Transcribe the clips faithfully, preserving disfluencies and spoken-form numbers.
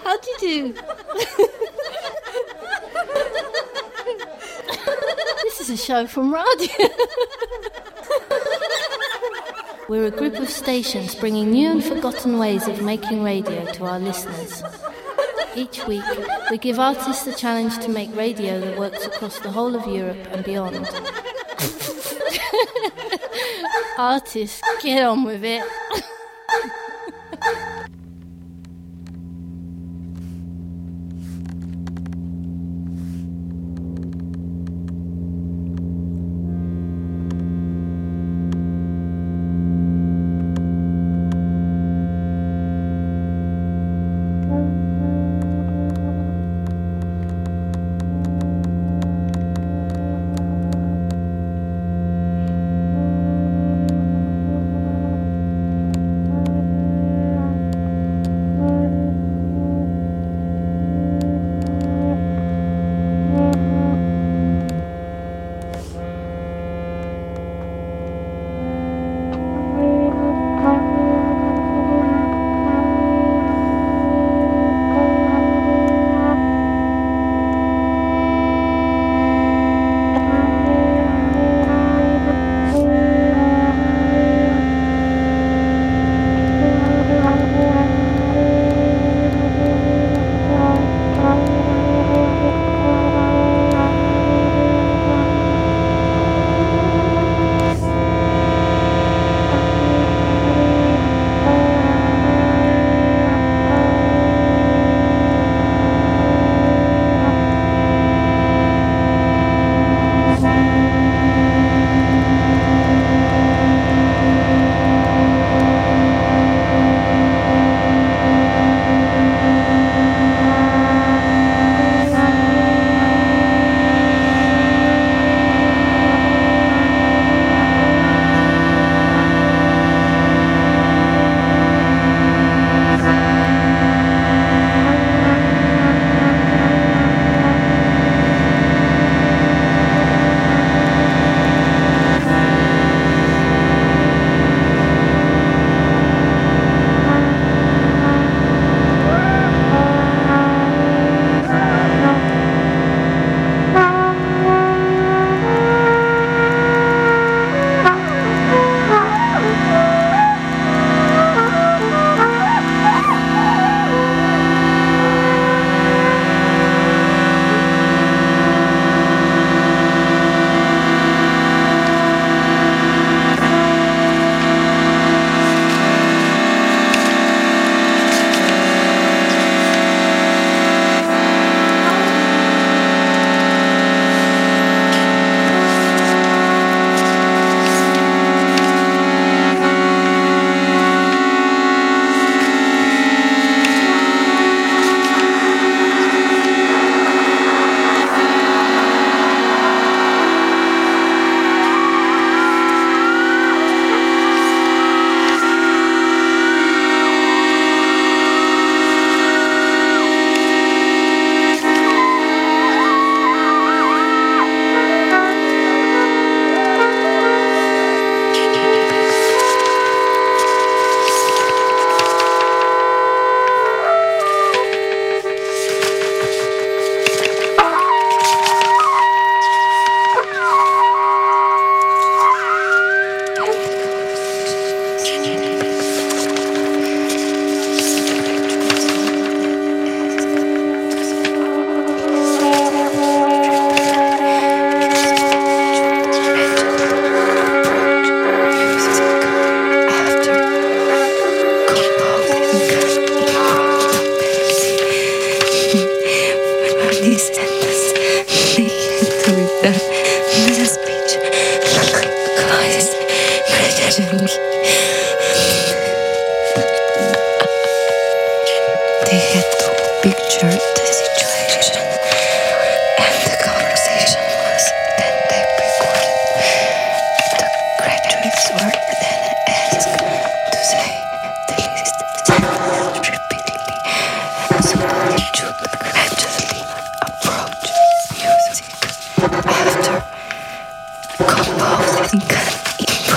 How do you do? This is a show from radio. We're a group of stations bringing new and forgotten ways of making radio to our listeners. Each week, we give artists the challenge to make radio that works across the whole of Europe and beyond. Artists, get on with it.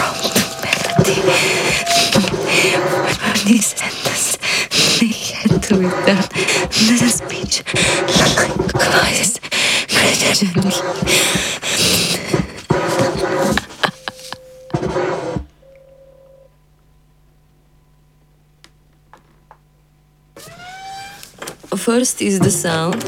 These sentence they had to return the speech. Close. First is the sound.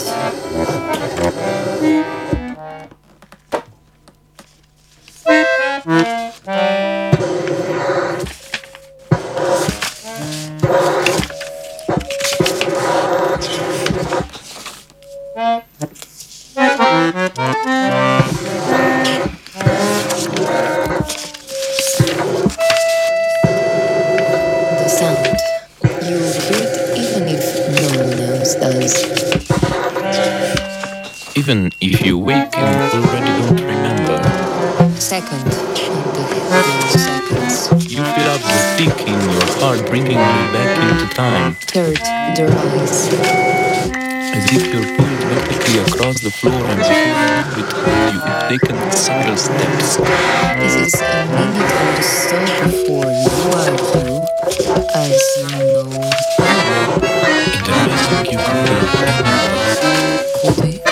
Even if you wake and already don't remember. Second, the seconds. You fill up the thick in your heart, bringing you back into time. Third, the rise. As if you're pulled vertically across the floor and before you know it, you've taken several steps. This is a minute or so before you are you, as you know. In the rising you could be. Could we?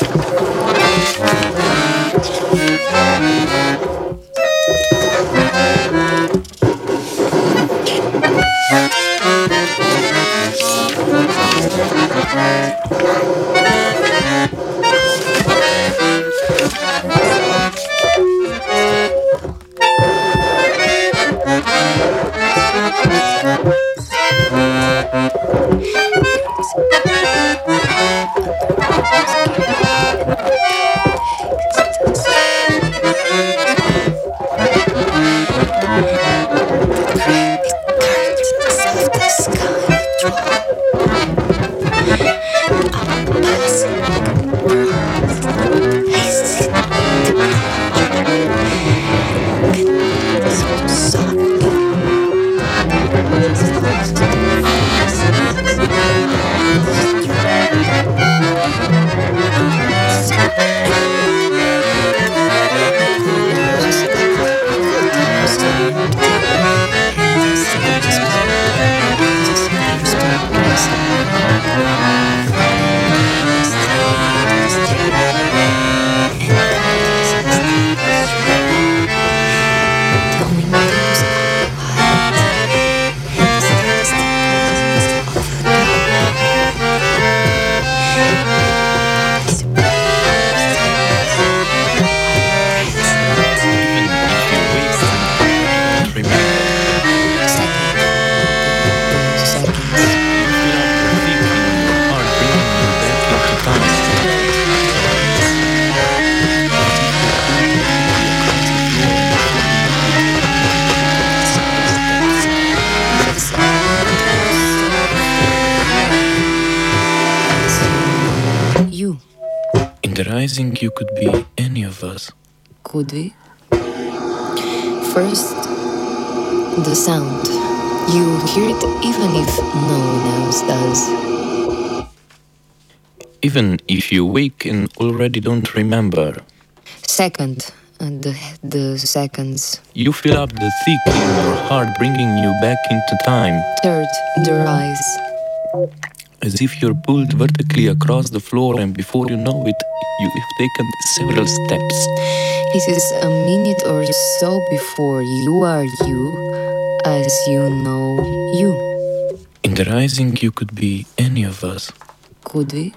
Rising, you could be any of us. Could we? First, the sound. You hear it even if no one else does. Even if you wake and already don't remember. Second, and the, the seconds. You fill up the thick in your heart, bringing you back into time. Third, the rise. As if you're pulled vertically across the floor and before you know it, you've taken several steps. It is a minute or so before you are you, as you know you. In the rising, you could be any of us. Could we?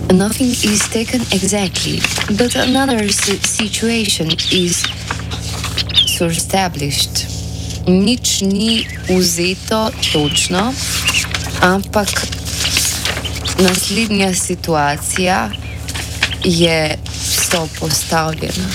Nothing is taken exactly, but another situation is established. Nič ni vzeto točno, ampak naslednja situacija je sopostavljena.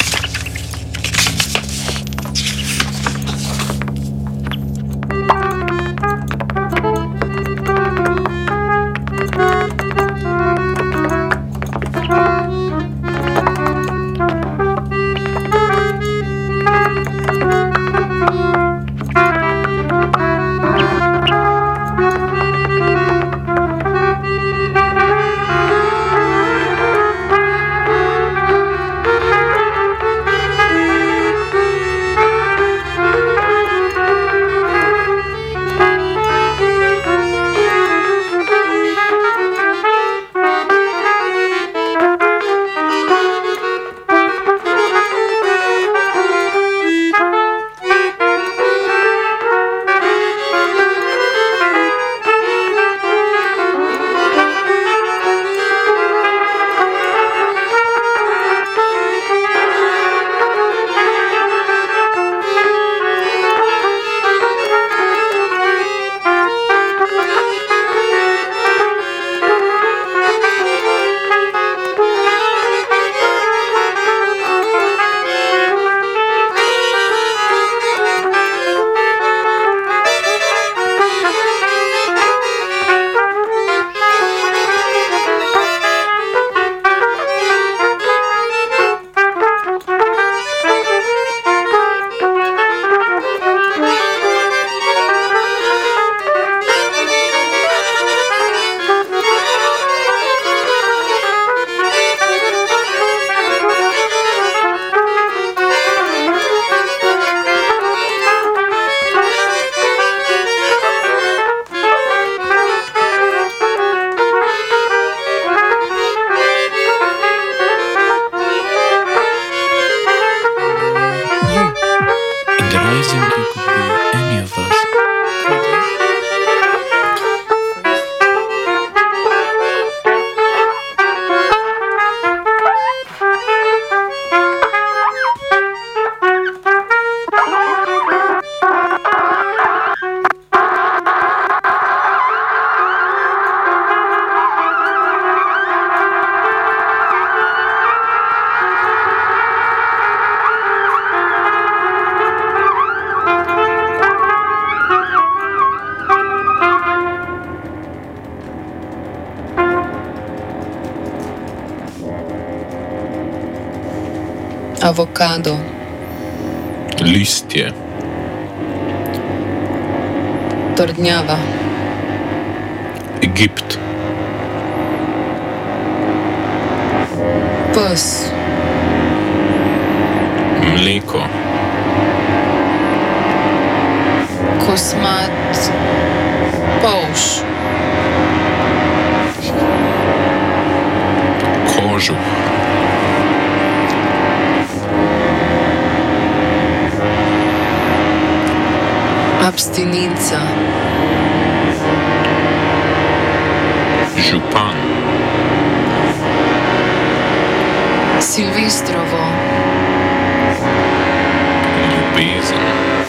Avokado. Listje. Trdnjava. Egipt. Pes. Mleko. Kosmat. Polž. Kožuh. Abstinenca. Župan. Silvestrovo. Ljubezen.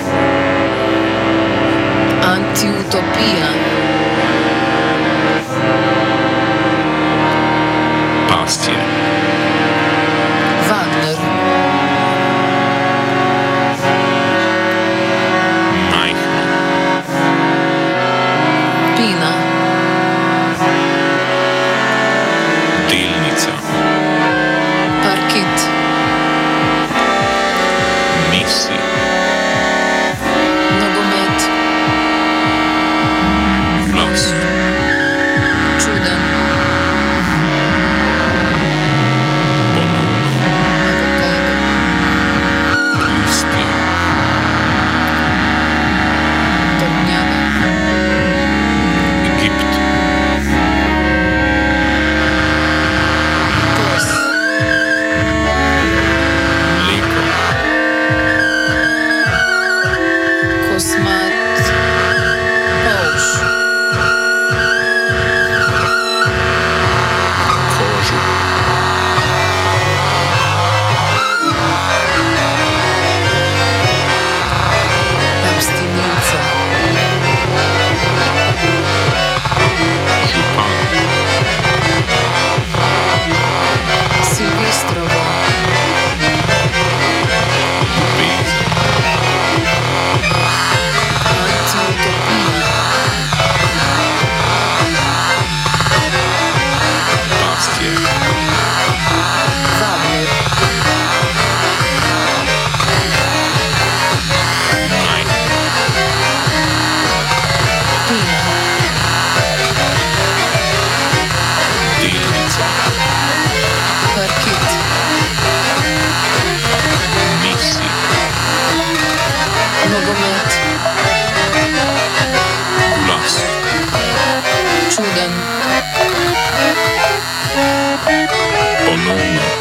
Antiutopija. Pastje. Wagner. Majhno. Pina. Delnica. Parket. Messi. Nogomet. čudan. Ponovno.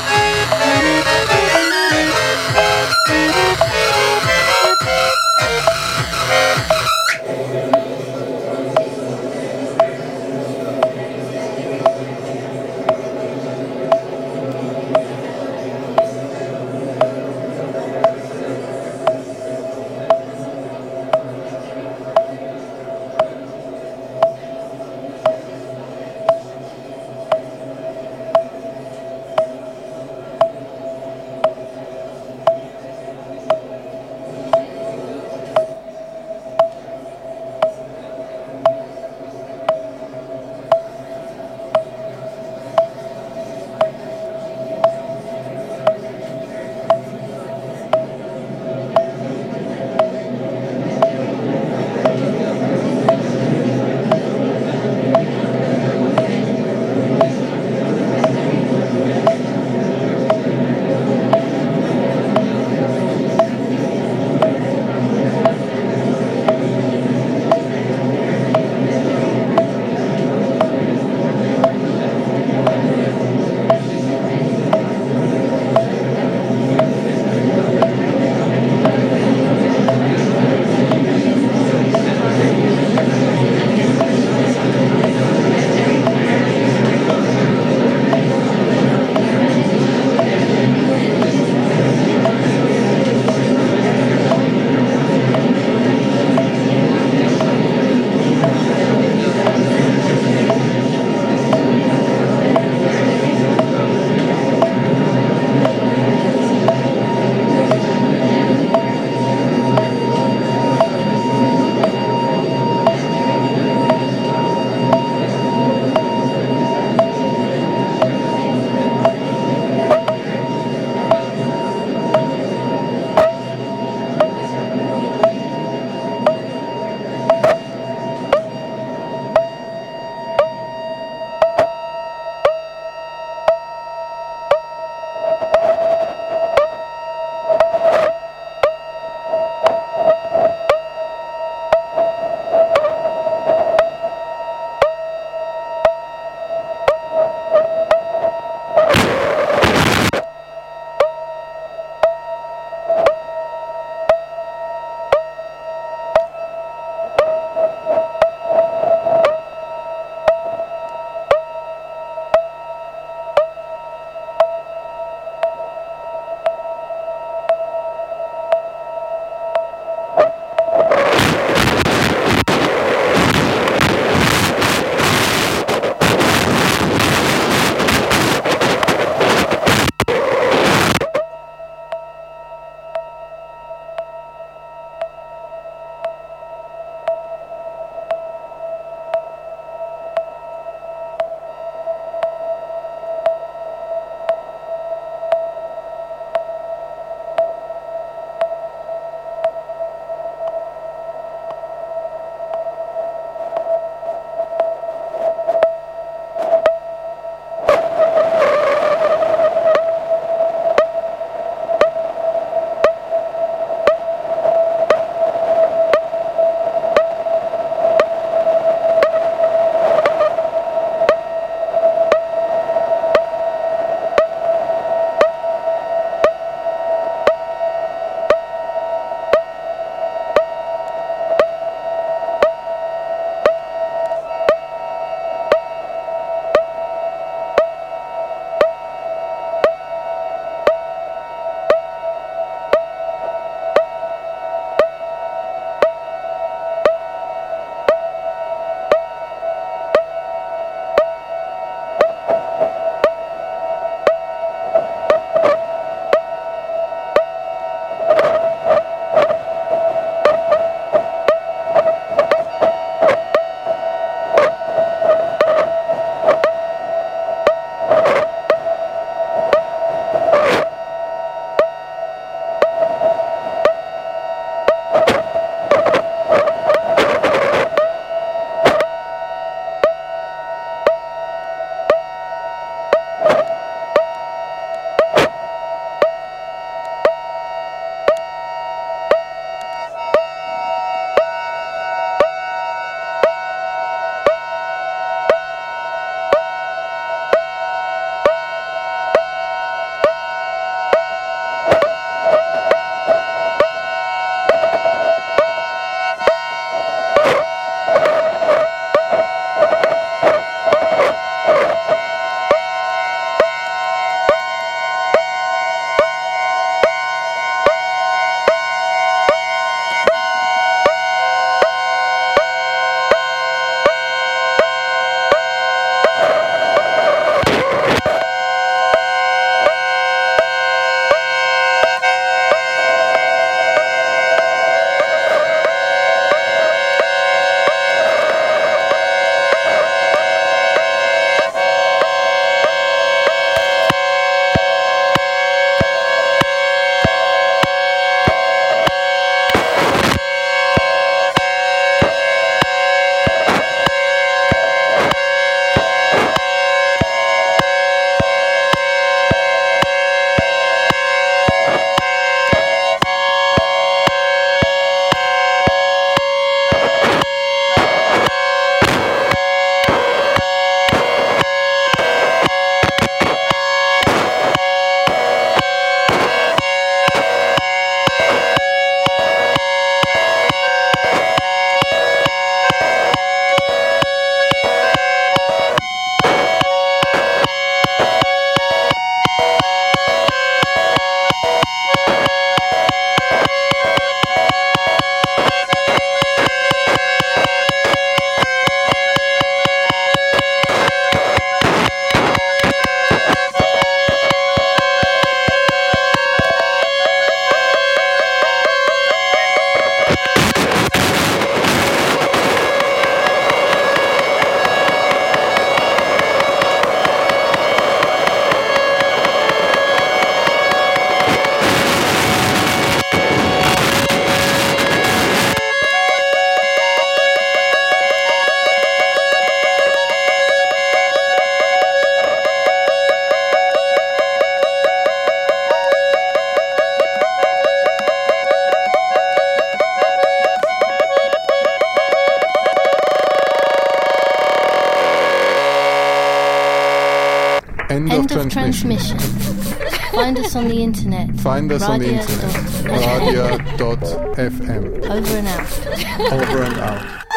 End, End of, of transmission. transmission. Find us on the internet. Find us on the radio internet. dot f m. radio dot f m. Over and out. Over and out.